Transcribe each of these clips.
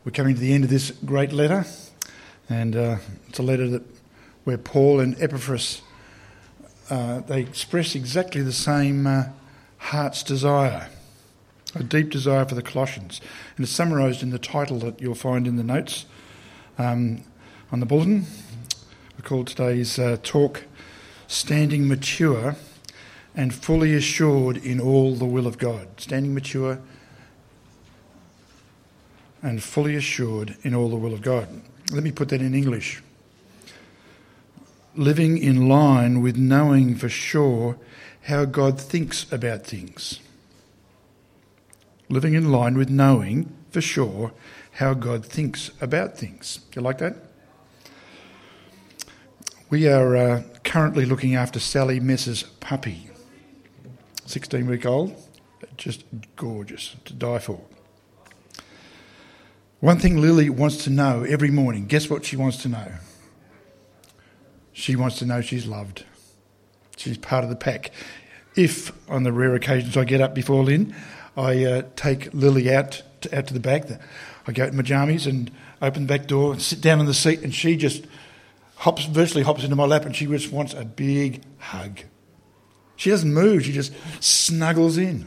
We're coming to the end of this great letter, and it's a letter where Paul and Epaphras, they express exactly the same heart's desire, a deep desire for the Colossians. And it's summarised in the title that you'll find in the notes on the bulletin. We call today's talk Standing Mature and Fully Assured in All the Will of God. Standing mature and fully assured in all the will of God. Let me put that in English. Living in line with knowing for sure how God thinks about things. Living in line with knowing for sure how God thinks about things. You like that? We are currently looking after Sally Mess's puppy, 16-week-old, just gorgeous to die for. One thing Lily wants to know every morning, guess what she wants to know? She wants to know she's loved. She's part of the pack. If, on the rare occasions I get up before Lynn, I take Lily out to the back. I go in my jammies and open the back door and sit down in the seat, and she just virtually hops into my lap, and she just wants a big hug. She doesn't move, she just snuggles in.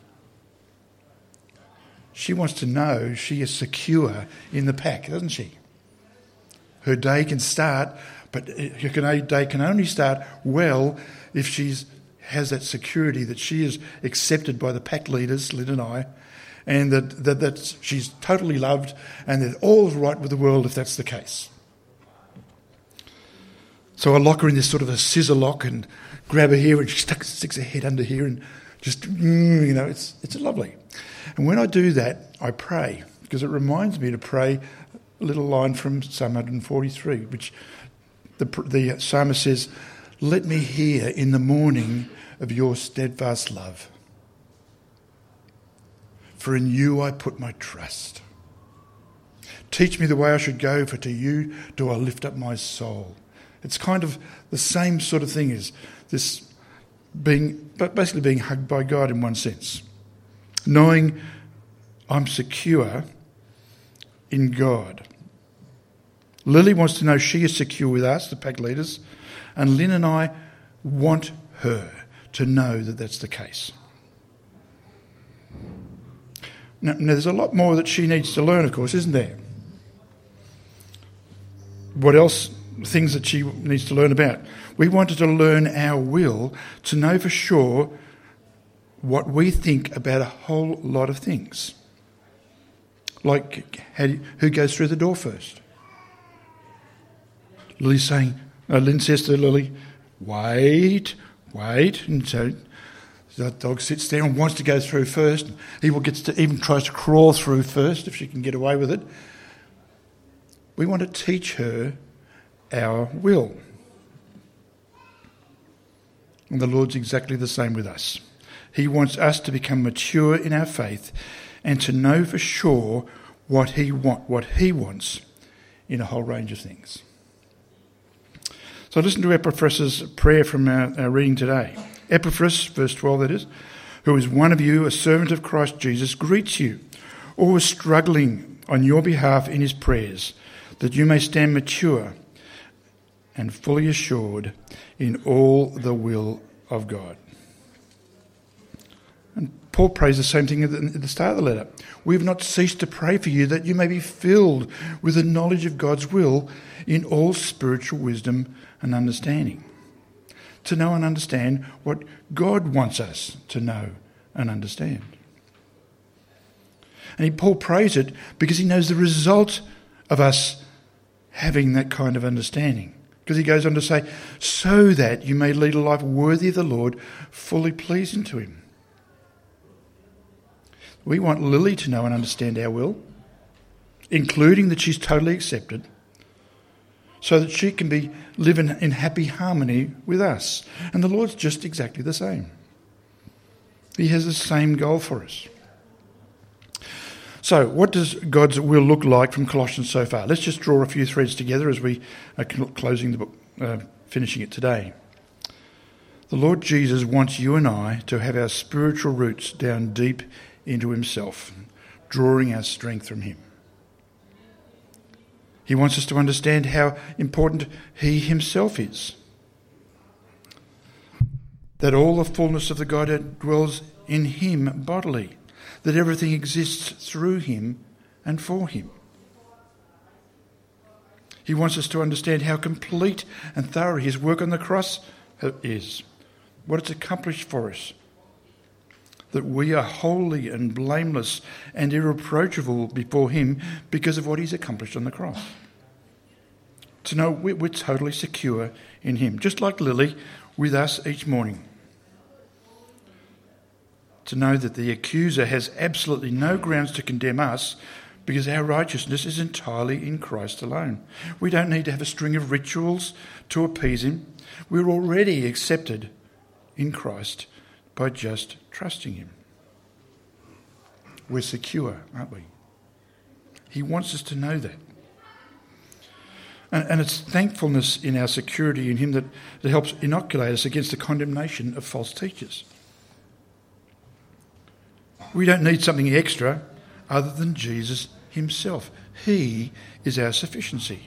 She wants to know she is secure in the pack, doesn't she? Her day can start, but her day can only start well if she has that security that she is accepted by the pack leaders, Lynn and I, and that she's totally loved and that all's right with the world if that's the case. So I lock her in this sort of a scissor lock and grab her here, and she sticks her head under here and just, it's lovely. And when I do that, I pray, because it reminds me to pray a little line from Psalm 143, which the psalmist says, "Let me hear in the morning of your steadfast love. For in you I put my trust. Teach me the way I should go, for to you do I lift up my soul." It's kind of the same sort of thing as this basically being hugged by God in one sense. Knowing I'm secure in God. Lily wants to know she is secure with us, the pack leaders, and Lynn and I want her to know that that's the case. Now, there's a lot more that she needs to learn, of course, isn't there? What else? Things that she needs to learn about. We wanted to learn our will, to know for sure what we think about a whole lot of things. Like who goes through the door first? Lynn says to Lily, wait. And so the dog sits there and wants to go through first. Even tries to crawl through first if she can get away with it. We want to teach her our will. And the Lord's exactly the same with us. He wants us to become mature in our faith and to know for sure what He wants in a whole range of things. So listen to Epaphras' prayer from our reading today. Epaphras, verse 12 that is, who is one of you, a servant of Christ Jesus, greets you, always struggling on your behalf in his prayers, that you may stand mature and fully assured in all the will of God. And Paul prays the same thing at the start of the letter. We have not ceased to pray for you that you may be filled with the knowledge of God's will in all spiritual wisdom and understanding. To know and understand what God wants us to know and understand. And Paul prays it because he knows the result of us having that kind of understanding. Because he goes on to say, so that you may lead a life worthy of the Lord, fully pleasing to him. We want Lily to know and understand our will, including that she's totally accepted, so that she can live in happy harmony with us. And the Lord's just exactly the same. He has the same goal for us. So, what does God's will look like from Colossians so far? Let's just draw a few threads together as we are closing the book, finishing it today. The Lord Jesus wants you and I to have our spiritual roots down deep into himself, drawing our strength from him. He wants us to understand how important he himself is. That all the fullness of the Godhead dwells in him bodily. That everything exists through him and for him. He wants us to understand how complete and thorough his work on the cross is. What it's accomplished for us. That we are holy and blameless and irreproachable before him because of what he's accomplished on the cross. To know we're totally secure in him, just like Lily with us each morning. To know that the accuser has absolutely no grounds to condemn us because our righteousness is entirely in Christ alone. We don't need to have a string of rituals to appease him. We're already accepted in Christ by just trusting him. We're secure, aren't we? He wants us to know that. And it's thankfulness in our security in him that helps inoculate us against the condemnation of false teachers. We don't need something extra other than Jesus himself. He is our sufficiency.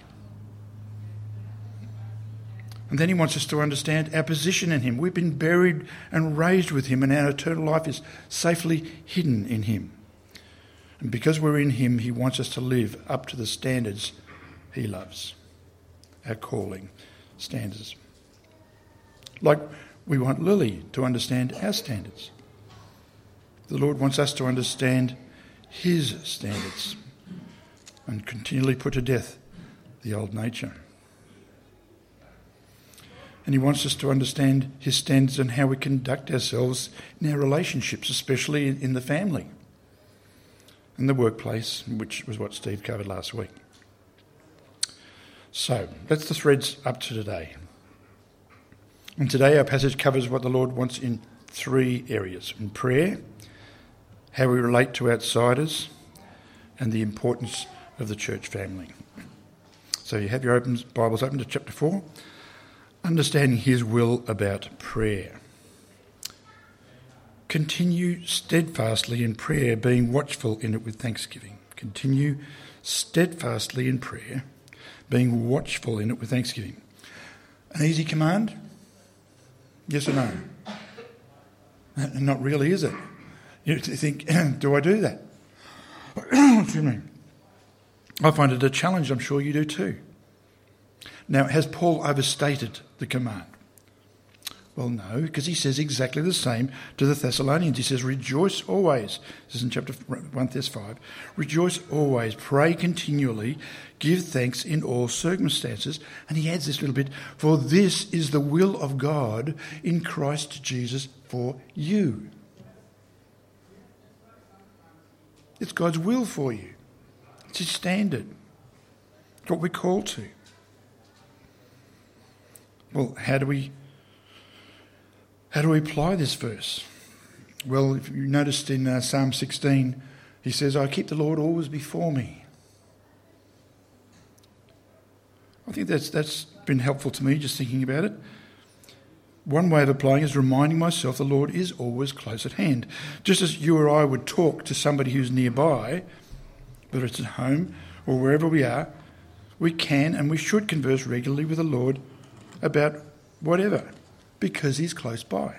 And then he wants us to understand our position in him. We've been buried and raised with him, and our eternal life is safely hidden in him. And because we're in him, he wants us to live up to the standards he loves. Our calling standards. Like we want Lily to understand our standards. The Lord wants us to understand his standards and continually put to death the old nature. And he wants us to understand his standards and how we conduct ourselves in our relationships, especially in the family and the workplace, which was what Steve covered last week. So, that's the threads up to today. And today our passage covers what the Lord wants in 3 areas. In prayer, how we relate to outsiders, and the importance of the church family. So you have your Bibles open to chapter 4. Understanding his will about prayer. Continue steadfastly in prayer, being watchful in it with thanksgiving. Continue steadfastly in prayer, being watchful in it with thanksgiving. An easy command? Yes or no? Not really, is it? You think, do I do that? Excuse me. I find it a challenge. I'm sure you do too. Now, has Paul overstated the command? Well, no, because he says exactly the same to the Thessalonians. He says, rejoice always. This is in chapter 1, verse 5. Rejoice always, pray continually, give thanks in all circumstances. And he adds this little bit, for this is the will of God in Christ Jesus for you. It's God's will for you. It's his standard. It's what we're called to. Well, how do we apply this verse? Well, if you noticed in Psalm 16, he says, I keep the Lord always before me. I think that's been helpful to me, just thinking about it. One way of applying is reminding myself the Lord is always close at hand. Just as you or I would talk to somebody who's nearby, whether it's at home or wherever we are, we can and we should converse regularly with the Lord about whatever, because he's close by.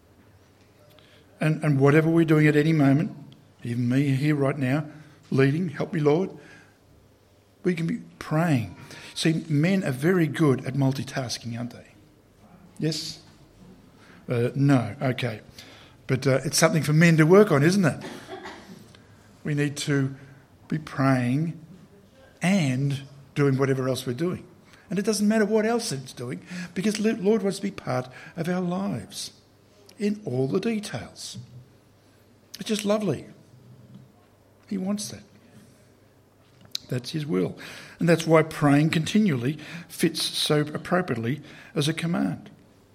And whatever we're doing at any moment, even me here right now, leading, help me Lord, we can be praying. See, men are very good at multitasking, aren't they? Yes? No, okay. But it's something for men to work on, isn't it? We need to be praying and doing whatever else we're doing. And it doesn't matter what else it's doing, because the Lord wants to be part of our lives in all the details. It's just lovely. He wants that. That's his will. And that's why praying continually fits so appropriately as a command.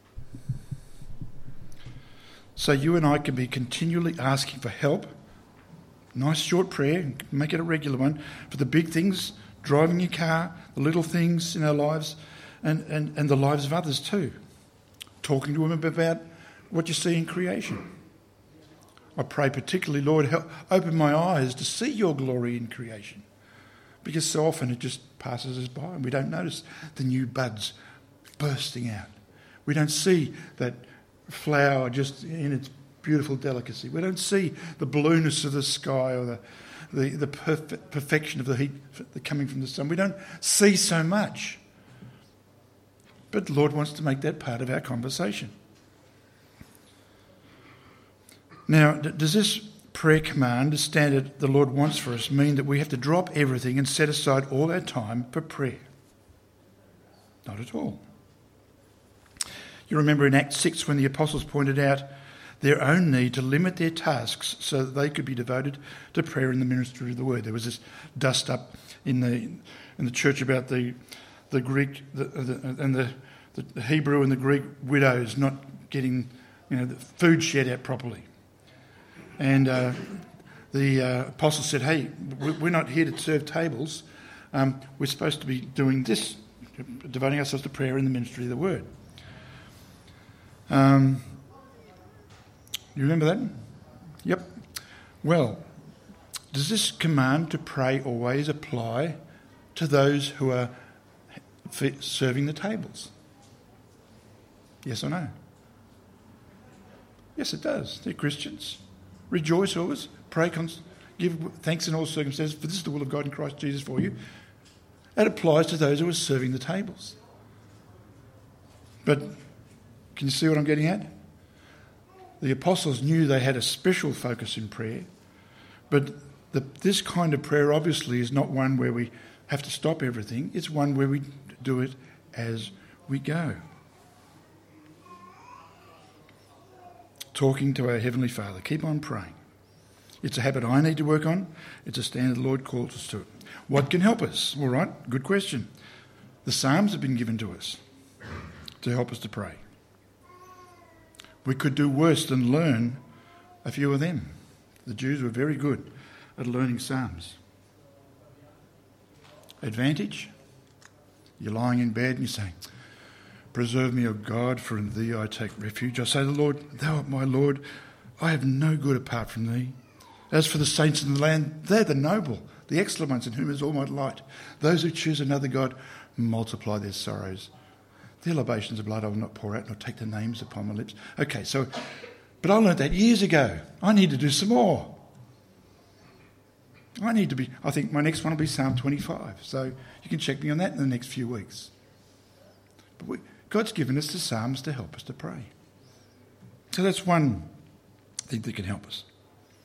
So you and I can be continually asking for help. Nice short prayer, make it a regular one, for the big things, driving your car, the little things in our lives, and the lives of others too. Talking to them about what you see in creation. I pray particularly, Lord, help open my eyes to see your glory in creation. because so often it just passes us by and we don't notice the new buds bursting out. We don't see that flower just in its beautiful delicacy. We don't see the blueness of the sky or the perfection of the heat coming from the sun. We don't see so much. But the Lord wants to make that part of our conversation. Now, does this prayer command, the standard the Lord wants for us, mean that we have to drop everything and set aside all our time for prayer? Not at all. You remember in Acts 6 when the apostles pointed out their own need to limit their tasks so that they could be devoted to prayer and the ministry of the word. There was this dust up in the church about the Greek and the Hebrew and the Greek widows not getting the food shared out properly. And the apostles said, hey, we're not here to serve tables. We're supposed to be doing this, devoting ourselves to prayer and the ministry of the word. You remember that? Yep. Well, does this command to pray always apply to those who are serving the tables? Yes or no? Yes, it does. They're Christians. Rejoice always. Pray, give thanks in all circumstances, for this is the will of God in Christ Jesus for you. That applies to those who are serving the tables. But can you see what I'm getting at? The apostles knew they had a special focus in prayer, but this kind of prayer obviously is not one where we have to stop everything. It's one where we do it as we go. Talking to our Heavenly Father. Keep on praying. It's a habit I need to work on. It's a standard the Lord calls us to it. What can help us? All right, good question. The Psalms have been given to us to help us to pray. We could do worse than learn a few of them. The Jews were very good at learning Psalms. Advantage? You're lying in bed and you're saying, preserve me, O God, for in thee I take refuge. I say to the Lord, thou art my Lord. I have no good apart from thee. As for the saints in the land, they're the noble, the excellent ones in whom is all my delight. Those who choose another God multiply their sorrows. Their libations of blood I will not pour out, nor take their names upon my lips. Okay, but I learned that years ago. I need to do some more. I think my next one will be Psalm 25. So you can check me on that in the next few weeks. But God's given us the Psalms to help us to pray. So that's one thing that can help us.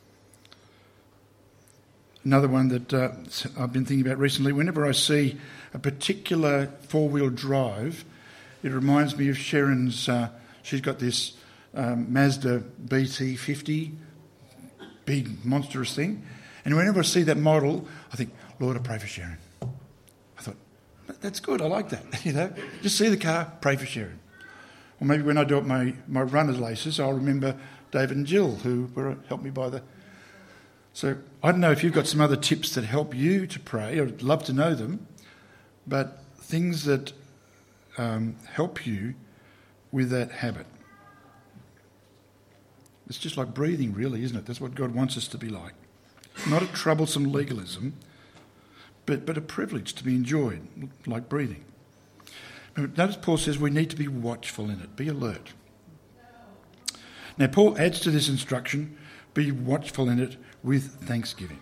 Another one that I've been thinking about recently, whenever I see a particular four-wheel drive, it reminds me of Sharon's, she's got this Mazda BT50, big monstrous thing. And whenever I see that model, I think, Lord, I pray for Sharon. I thought, that's good, I like that. Just see the car, pray for Sharon. Or maybe when I do up my runner's laces, I'll remember David and Jill, who helped me buy the... So I don't know if you've got some other tips that help you to pray. I'd love to know them. But things that help you with that habit. It's just like breathing, really, isn't it? That's what God wants us to be like. Not a troublesome legalism, but a privilege to be enjoyed, like breathing. Notice Paul says we need to be watchful in it, be alert. Now, Paul adds to this instruction, be watchful in it with thanksgiving.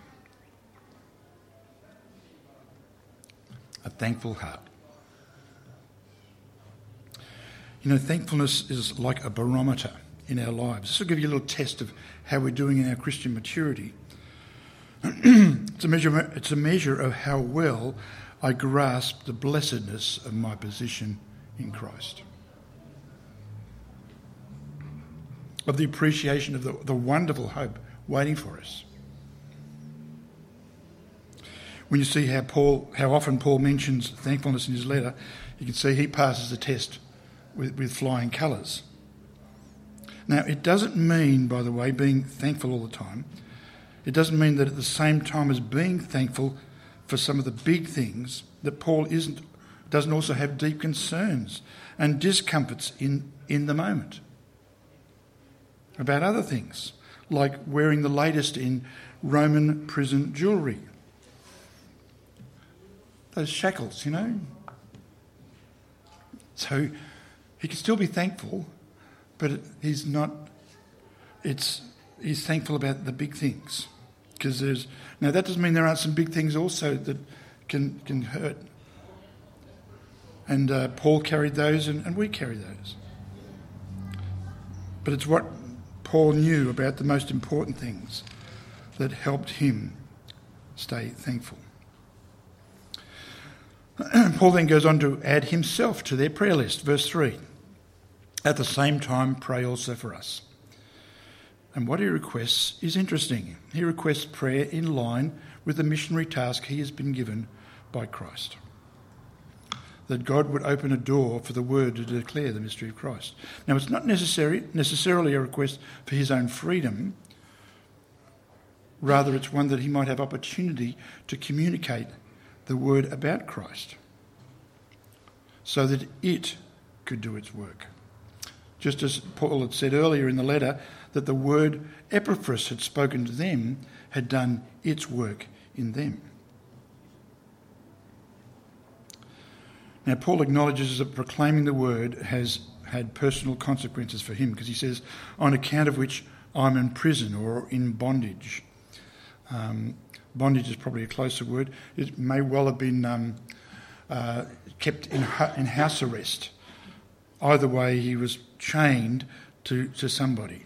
A thankful heart. Thankfulness is like a barometer in our lives. This will give you a little test of how we're doing in our Christian maturity. It's a measure of how well I grasp the blessedness of my position in Christ. Of the appreciation of the wonderful hope waiting for us. When you see how often Paul mentions thankfulness in his letter, you can see he passes the test with flying colours. Now, it doesn't mean, by the way, being thankful all the time. It doesn't mean that at the same time as being thankful for some of the big things, that Paul doesn't also have deep concerns and discomforts in the moment about other things, like wearing the latest in Roman prison jewellery. those shackles, you know. So he can still be thankful, but he's thankful about the big things. Because now that doesn't mean there aren't some big things also that can hurt. And Paul carried those and we carry those. But it's what Paul knew about the most important things that helped him stay thankful. Paul then goes on to add himself to their prayer list. Verse 3. At the same time, pray also for us. And what he requests is interesting. He requests prayer in line with the missionary task he has been given by Christ. That God would open a door for the word to declare the mystery of Christ. Now, it's not necessarily a request for his own freedom. Rather, it's one that he might have opportunity to communicate the word about Christ so that it could do its work. Just as Paul had said earlier in the letter, that the word Epaphras had spoken to them had done its work in them. Now, Paul acknowledges that proclaiming the word has had personal consequences for him, because he says, on account of which I'm in prison or in bondage. Bondage is probably a closer word. It may well have been kept in house arrest. Either way, he was chained to somebody.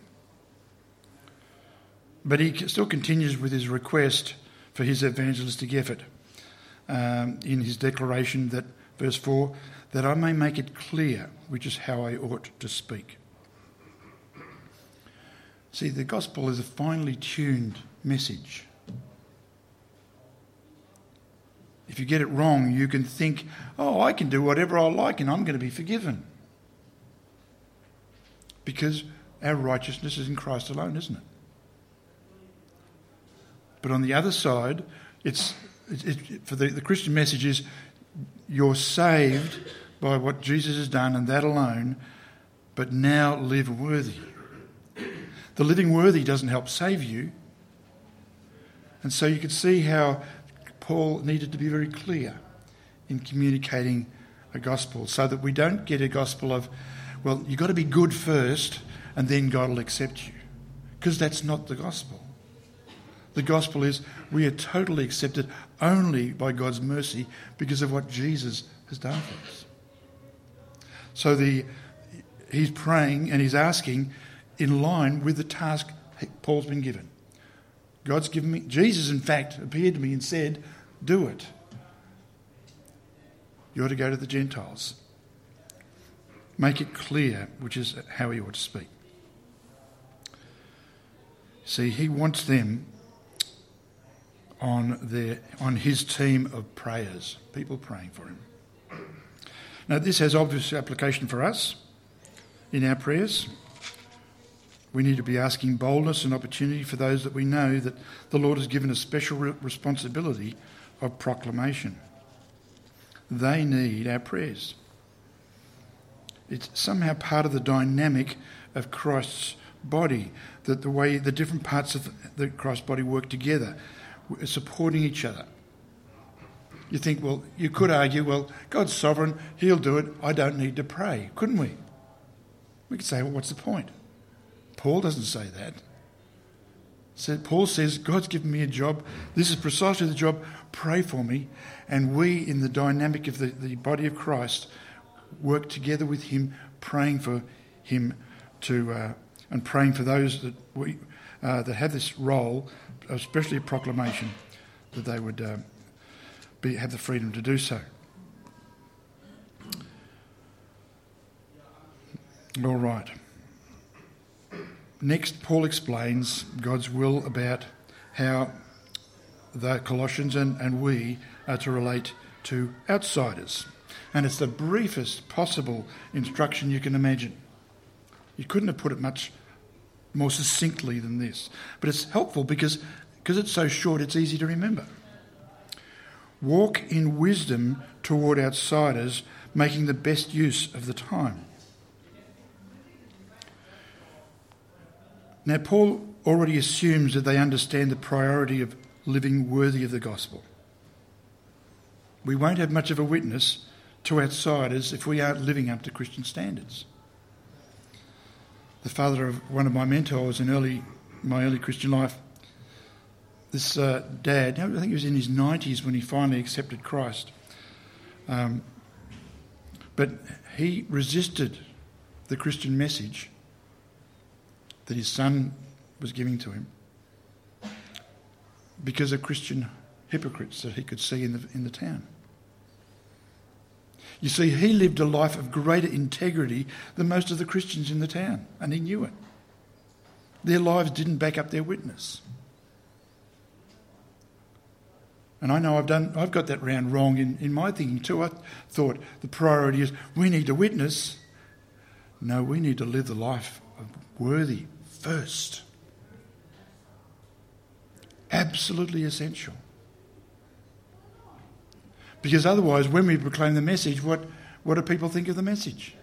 But he still continues with his request for his evangelistic effort in his declaration that, verse 4, that I may make it clear which is how I ought to speak. See, the gospel is a finely tuned message. If you get it wrong, you can think, oh, I can do whatever I like and I'm going to be forgiven. Because our righteousness is in Christ alone, isn't it? But on the other side, for the Christian message is you're saved by what Jesus has done and that alone, but now live worthy. The living worthy doesn't help save you. And so you could see how Paul needed to be very clear in communicating a gospel so that we don't get a gospel of, well, you've got to be good first and then God will accept you. Because that's not the gospel. The gospel is we are totally accepted only by God's mercy because of what Jesus has done for us. So he's praying and he's asking in line with the task Paul's been given. God's given me... Jesus, in fact, appeared to me and said, do it. You ought to go to the Gentiles. Make it clear, which is how he ought to speak. See, he wants them on his team of prayers, people praying for him. Now, this has obvious application for us in our prayers. We need to be asking boldness and opportunity for those that we know that the Lord has given a special responsibility of proclamation. They need our prayers. It's somehow part of the dynamic of Christ's body, that the way the different parts of the Christ body work together, supporting each other. You think, well, you could argue, well, God's sovereign, he'll do it, I don't need to pray, couldn't we? We could say, well, what's the point? Paul doesn't say that. So Paul says, God's given me a job, this is precisely the job, pray for me, and we, in the dynamic of the body of Christ, work together with him, praying for him and praying for those that that have this role, especially a proclamation, that they would have the freedom to do so. All right. Next, Paul explains God's will about how the Colossians and we are to relate to outsiders. And it's the briefest possible instruction you can imagine. You couldn't have put it much more succinctly than this. But it's helpful because it's so short, it's easy to remember. Walk in wisdom toward outsiders, making the best use of the time. Now, Paul already assumes that they understand the priority of living worthy of the gospel. We won't have much of a witness to outsiders if we aren't living up to Christian standards. The father of one of my mentors in my early Christian life, this dad, I think he was in his 90s when he finally accepted Christ. But he resisted the Christian message that his son was giving to him because of Christian hypocrites that he could see in the town. You see, he lived a life of greater integrity than most of the Christians in the town, and he knew it. Their lives didn't back up their witness. And I know I've got that round wrong in my thinking too. I thought the priority is we need to witness. No, we need to live the life of worthy first. Absolutely essential. Because otherwise, when we proclaim the message, what do people think of the message?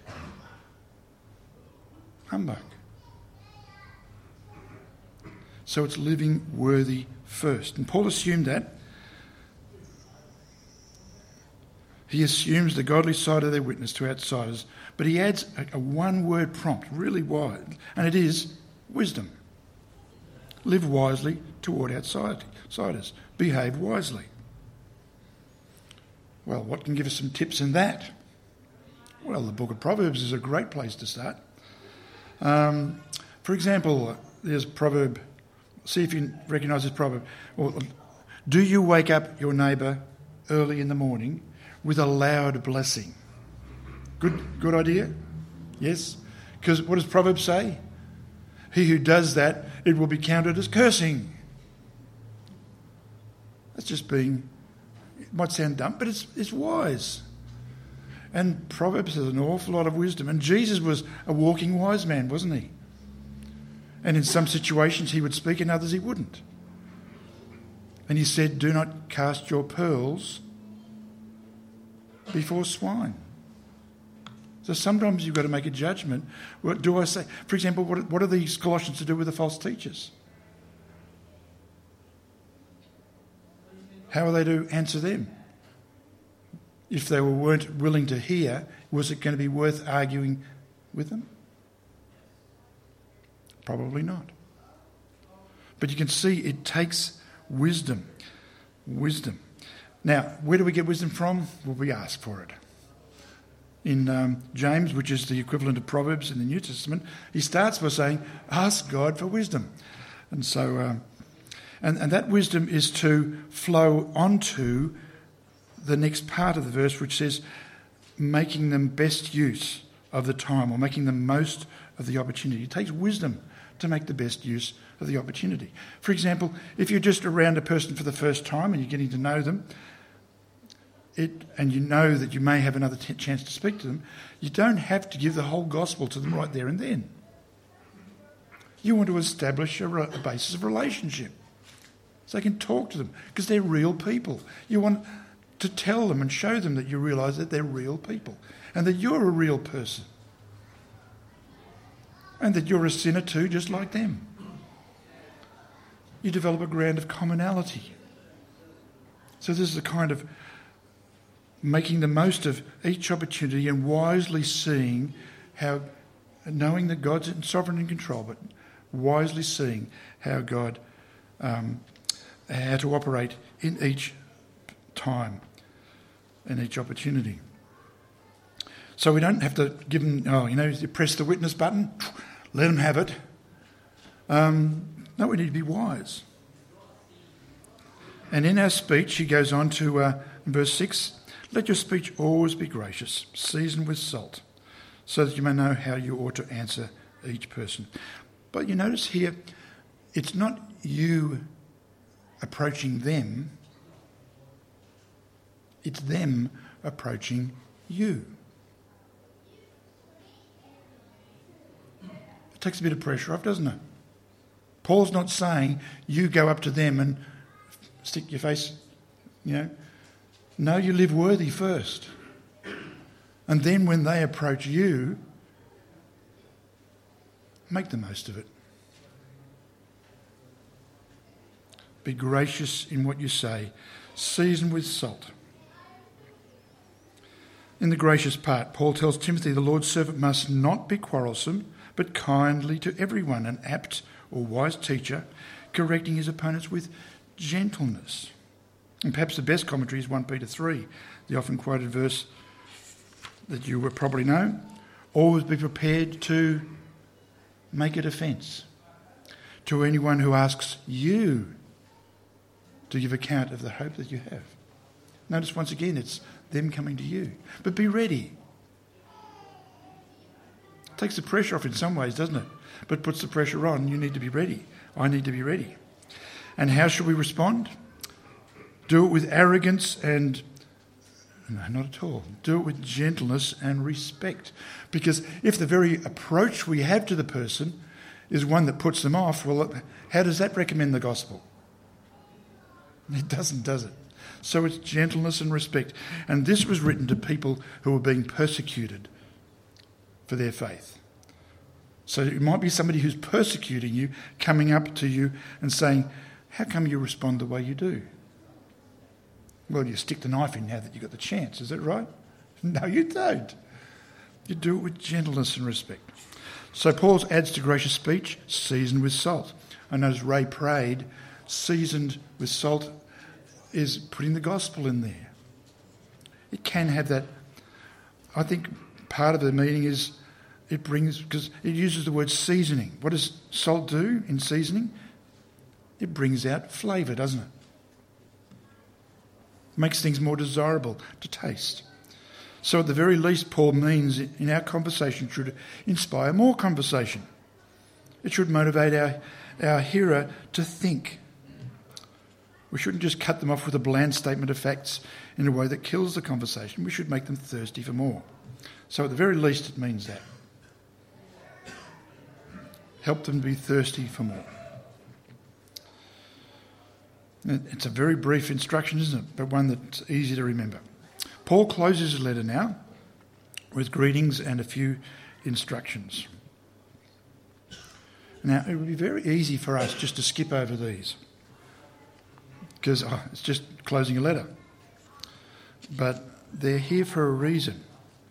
Humbug. So it's living worthy first. And Paul assumed that. He assumes the godly side of their witness to outsiders, but he adds a one-word prompt, really wide, and it is wisdom. Live wisely toward outsiders. Behave wisely. Well, what can give us some tips in that? Well, the book of Proverbs is a great place to start. For example, there's a proverb. See if you recognise this proverb. Well, do you wake up your neighbour early in the morning with a loud blessing? Good idea? Yes? Because what does Proverbs say? He who does that, it will be counted as cursing. That's just being, it might sound dumb, but it's wise. And Proverbs has an awful lot of wisdom. And Jesus was a walking wise man, wasn't he? And in some situations he would speak, in others he wouldn't. And he said, do not cast your pearls before swine. So sometimes you've got to make a judgment. What do I say? For example, what are these Colossians to do with the false teachers? How are they to answer them? If they weren't willing to hear, was it going to be worth arguing with them? Probably not. But you can see it takes wisdom. Wisdom. Now, where do we get wisdom from? Well, we ask for it. In James, which is the equivalent of Proverbs in the New Testament, he starts by saying, ask God for wisdom. And so, and that wisdom is to flow onto the next part of the verse, which says, making them best use of the time, or making the most of the opportunity. It takes wisdom to make the best use of the opportunity. For example, if you're just around a person for the first time and you're getting to know them, and you know that you may have another chance to speak to them, you don't have to give the whole gospel to them right there and then. You want to establish a basis of relationship so they can talk to them, because they're real people. You want to tell them and show them that you realise that they're real people and that you're a real person and that you're a sinner too, just like them. You develop a ground of commonality. So this is a kind of making the most of each opportunity and wisely seeing how, knowing that God's in sovereign and control, but wisely seeing how God, how to operate in each time and each opportunity. So we don't have to give them, you press the witness button, let them have it. No, we need to be wise. And in our speech, he goes on to, in verse 6, let your speech always be gracious, seasoned with salt, so that you may know how you ought to answer each person. But you notice here, it's not you approaching them, it's them approaching you. It takes a bit of pressure off, doesn't it? Paul's not saying you go up to them and stick your face, No, you live worthy first. And then when they approach you, make the most of it. Be gracious in what you say, seasoned with salt. In the gracious part, Paul tells Timothy the Lord's servant must not be quarrelsome, but kindly to everyone, an apt or wise teacher, correcting his opponents with gentleness. And perhaps the best commentary is 1 Peter 3, the often quoted verse that you will probably know. Always be prepared to make a defence to anyone who asks you to give account of the hope that you have. Notice once again, it's them coming to you. But be ready. It takes the pressure off in some ways, doesn't it? But puts the pressure on. You need to be ready. I need to be ready. And how should we respond? Do it with arrogance and... No, not at all. Do it with gentleness and respect. Because if the very approach we have to the person is one that puts them off, well, how does that recommend the gospel? It doesn't, does it? So it's gentleness and respect. And this was written to people who were being persecuted for their faith. So it might be somebody who's persecuting you, coming up to you and saying, how come you respond the way you do? Well, you stick the knife in now that you've got the chance. Is that right? No, you don't. You do it with gentleness and respect. So Paul adds to gracious speech, seasoned with salt. I know as Ray prayed, seasoned with salt is putting the gospel in there. It can have that. I think part of the meaning is it brings, because it uses the word seasoning. What does salt do in seasoning? It brings out flavour, doesn't it? Makes things more desirable to taste. So at the very least, Paul means in our conversation should inspire more conversation. It should motivate our hearer to think. We shouldn't just cut them off with a bland statement of facts in a way that kills the conversation. We should make them thirsty for more. So at the very least, it means that. Help them be thirsty for more. It's a very brief instruction, isn't it? But one that's easy to remember. Paul closes his letter now with greetings and a few instructions. Now, it would be very easy for us just to skip over these because it's just closing a letter. But they're here for a reason.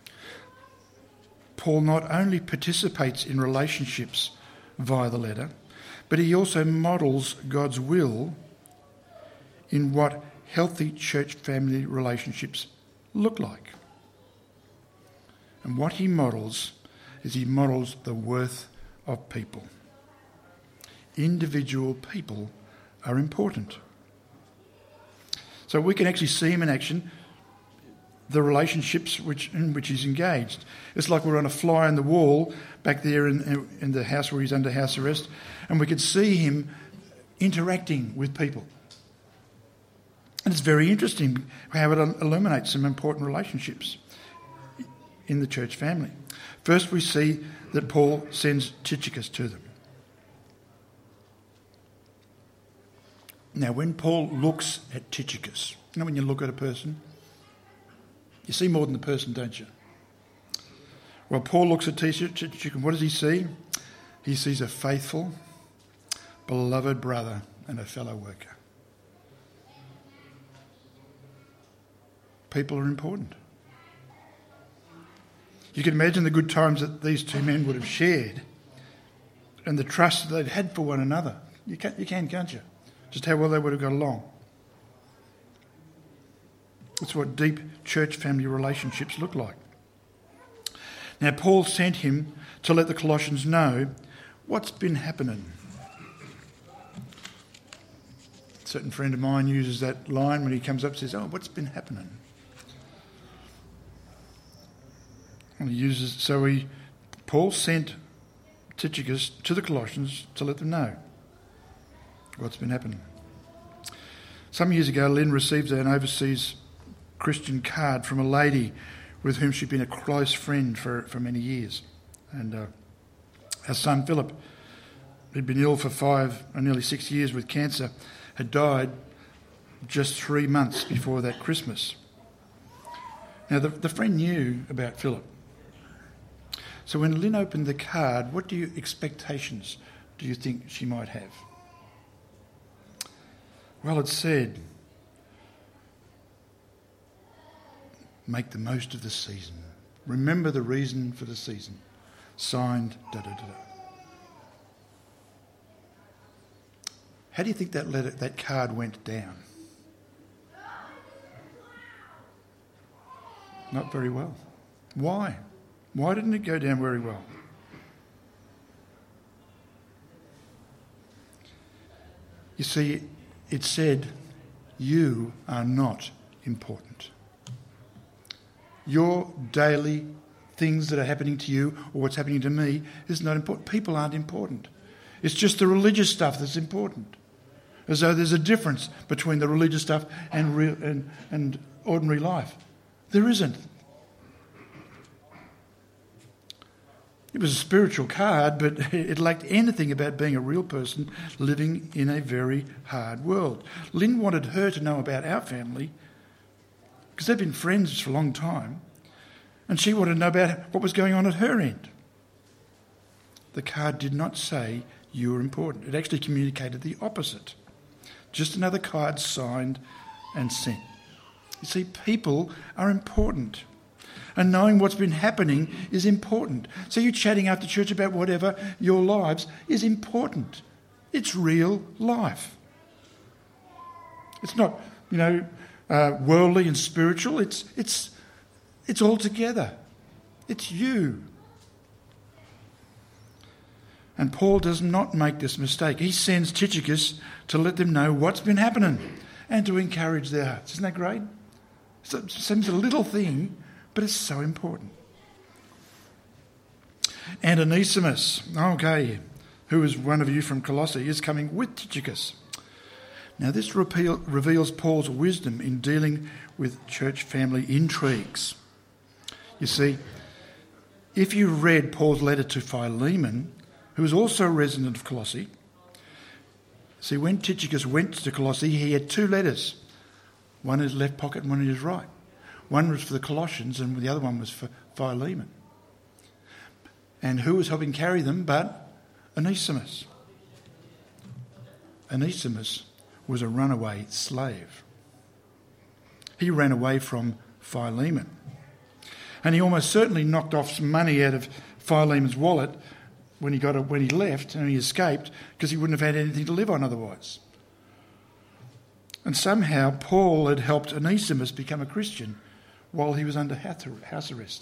Paul not only participates in relationships via the letter, but he also models God's will in what healthy church family relationships look like. And what he models is he models the worth of people. Individual people are important. So we can actually see him in action, the relationships in which he's engaged. It's like we're on a fly on the wall back there in the house where he's under house arrest, and we can see him interacting with people. And it's very interesting how it illuminates some important relationships in the church family. First, we see that Paul sends Tychicus to them. Now, when Paul looks at Tychicus, you know when you look at a person, you see more than the person, don't you? Well, Paul looks at Tychicus, what does he see? He sees a faithful, beloved brother and a fellow worker. People are important. You can imagine the good times that these two men would have shared and the trust that they'd had for one another. You can, can't you? Just how well they would have got along. That's what deep church family relationships look like. Now, Paul sent him to let the Colossians know what's been happening. A certain friend of mine uses that line when he comes up and says, what's been happening? And Paul sent Tychicus to the Colossians to let them know what's been happening. Some years ago, Lynn received an overseas Christian card from a lady with whom she'd been a close friend for many years. And our son Philip, who'd been ill for 5 or nearly 6 years with cancer, had died just 3 months before that Christmas. Now, the friend knew about Philip. So when Lynn opened the card, what expectations do you think she might have? Well, it said, make the most of the season. Remember the reason for the season. Signed, da-da-da-da. How do you think that card went down? Not very well. Why? Why didn't it go down very well? You see, it said, you are not important. Your daily things that are happening to you or what's happening to me is not important. People aren't important. It's just the religious stuff that's important. As though there's a difference between the religious stuff and ordinary life. There isn't. It was a spiritual card, but it lacked anything about being a real person living in a very hard world. Lynn wanted her to know about our family because they've been friends for a long time, and she wanted to know about what was going on at her end. The card did not say you were important. It actually communicated the opposite. Just another card signed and sent. You see, people are important. And knowing what's been happening is important. So you chatting after church about whatever, your lives, is important. It's real life. It's not, worldly and spiritual. It's all together. It's you. And Paul does not make this mistake. He sends Tychicus to let them know what's been happening and to encourage their hearts. Isn't that great? So it seems a little thing, but it's so important. And Onesimus, who is one of you from Colossae, is coming with Tychicus. Now this reveals Paul's wisdom in dealing with church family intrigues. You see, if you read Paul's letter to Philemon, who was also a resident of Colossae, see, when Tychicus went to Colossae, he had two letters, one in his left pocket and one in his right. One was for the Colossians and the other one was for Philemon. And who was helping carry them but Onesimus? Onesimus was a runaway slave. He ran away from Philemon. And he almost certainly knocked off some money out of Philemon's wallet when he left and he escaped, because he wouldn't have had anything to live on otherwise. And somehow Paul had helped Onesimus become a Christian while he was under house arrest.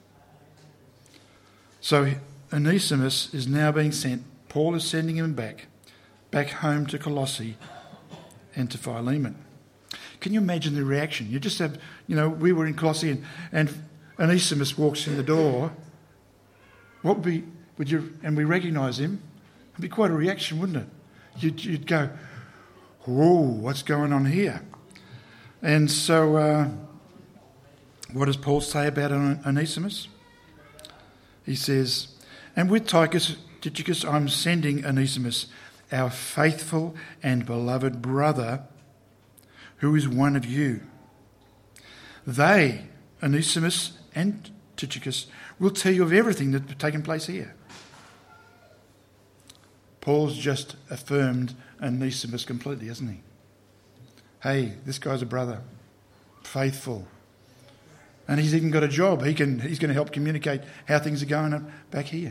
So Onesimus is now being sent. Paul is sending him back home to Colossae and to Philemon. Can you imagine the reaction? You just have, we were in Colossae and Onesimus walks in the door. What would you, and we recognise him? It'd be quite a reaction, wouldn't it? You'd go, whoa, what's going on here? And so what does Paul say about Onesimus? He says, and with Tychicus, I'm sending Onesimus, our faithful and beloved brother, who is one of you. They, Onesimus and Tychicus, will tell you of everything that's taken place here. Paul's just affirmed Onesimus completely, hasn't he? Hey, this guy's a brother, faithful. And he's even got a job. He's going to help communicate how things are going on back here.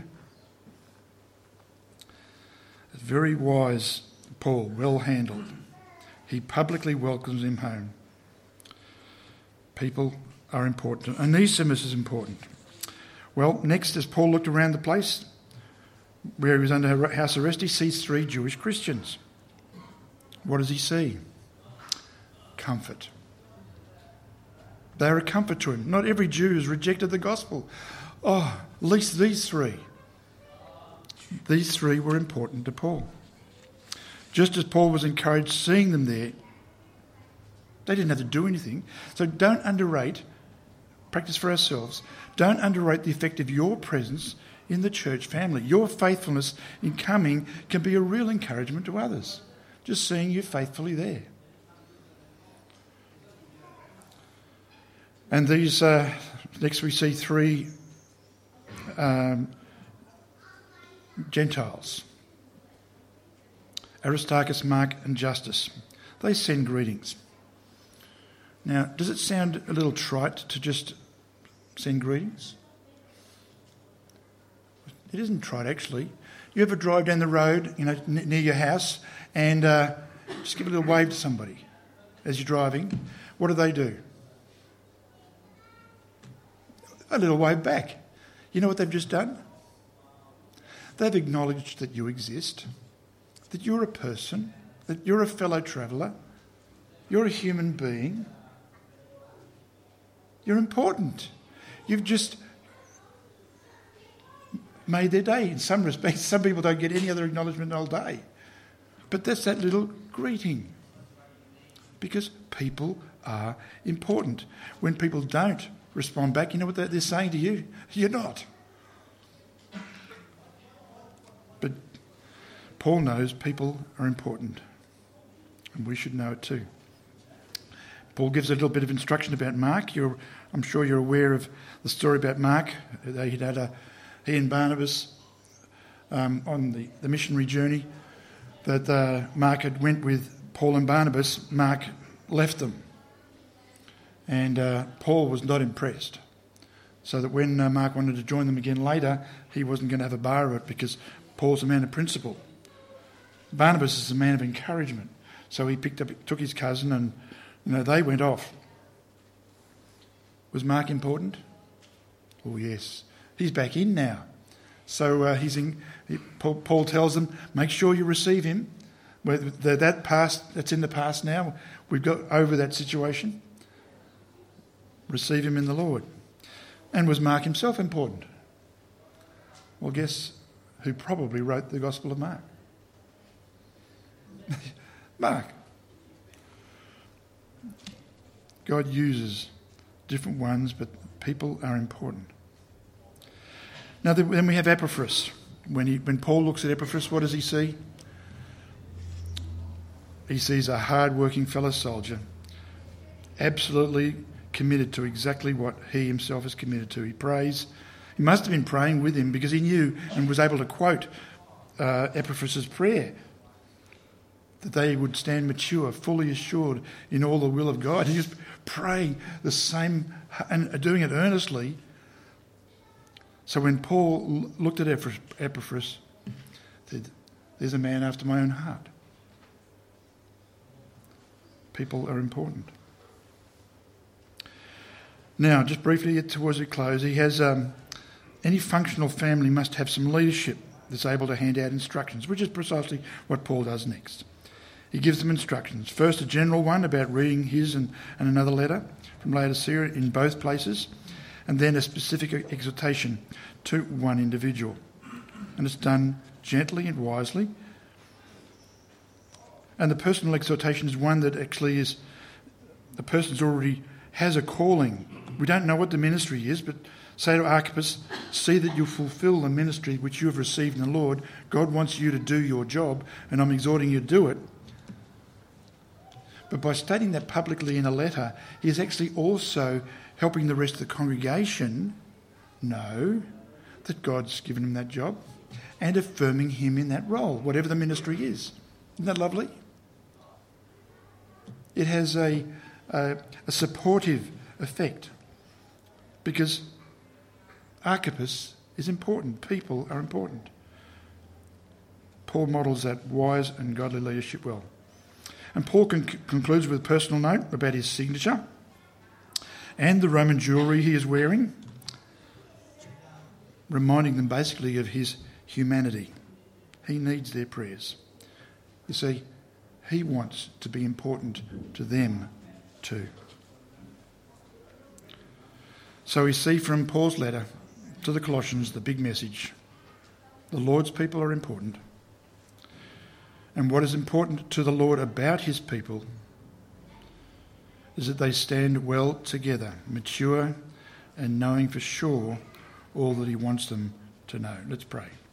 Very wise, Paul, well handled. He publicly welcomes him home. People are important. Onesimus is important. Well, next, as Paul looked around the place where he was under house arrest, he sees 3 Jewish Christians. What does he see? Comfort. They're a comfort to him. Not every Jew has rejected the gospel. Oh, at least these 3. These 3 were important to Paul. Just as Paul was encouraged seeing them there, they didn't have to do anything. So don't underrate, practice for ourselves, don't underrate the effect of your presence in the church family. Your faithfulness in coming can be a real encouragement to others, just seeing you faithfully there. And these, next we see 3 Gentiles, Aristarchus, Mark and Justus. They send greetings. Now, does it sound a little trite to just send greetings? It isn't trite, actually. You ever drive down the road, near your house, and just give a little wave to somebody as you're driving? What do? A little wave back. You know what they've just done? They've acknowledged that you exist, that you're a person, that you're a fellow traveller, you're a human being. You're important. You've just made their day in some respects. Some people don't get any other acknowledgement all day. But that's that little greeting. Because people are important. When people don't respond back, you know what they're saying to you? You're not. But Paul knows people are important. And we should know it too. Paul gives a little bit of instruction about Mark. I'm sure you're aware of the story about Mark. He and Barnabas on the missionary journey that Mark had went with Paul and Barnabas. Mark left them. And Paul was not impressed. So that when Mark wanted to join them again later, he wasn't going to have a bar of it because Paul's a man of principle. Barnabas is a man of encouragement. So he took his cousin and they went off. Was Mark important? Oh, yes. He's back in now. So Paul tells them, make sure you receive him. That's in the past now. We've got over that situation. Receive him in the Lord. And was Mark himself important? Well, guess who probably wrote the Gospel of Mark? Mark. God uses different ones, but people are important. Now then we have Epaphras. When Paul looks at Epaphras, what does he see? He sees a hard-working fellow soldier, absolutely committed to exactly what he himself is committed to. He prays. He must have been praying with him because he knew and was able to quote Epaphras' prayer, that they would stand mature, fully assured in all the will of God. He was praying the same and doing it earnestly. So when Paul looked at Epaphras, he said, there's a man after my own heart. People are important. Now, just briefly towards the close, he has any functional family must have some leadership that's able to hand out instructions, which is precisely what Paul does next. He gives them instructions. First, a general one about reading his and another letter from Laodicea in both places, and then a specific exhortation to one individual. And it's done gently and wisely. And the personal exhortation is one that actually is, the person's already has a calling. We don't know what the ministry is, but say to Archippus, see that you fulfil the ministry which you have received in the Lord. God wants you to do your job, and I'm exhorting you to do it. But by stating that publicly in a letter, he is actually also helping the rest of the congregation know that God's given him that job and affirming him in that role, whatever the ministry is. Isn't that lovely? It has a supportive effect because Archippus is important. People are important. Paul models that wise and godly leadership well. And Paul concludes with a personal note about his signature and the Roman jewellery he is wearing, reminding them basically of his humanity. He needs their prayers. You see, he wants to be important to them too. So we see from Paul's letter to the Colossians the big message. The Lord's people are important. And what is important to the Lord about his people is that they stand well together, mature and knowing for sure all that he wants them to know. Let's pray.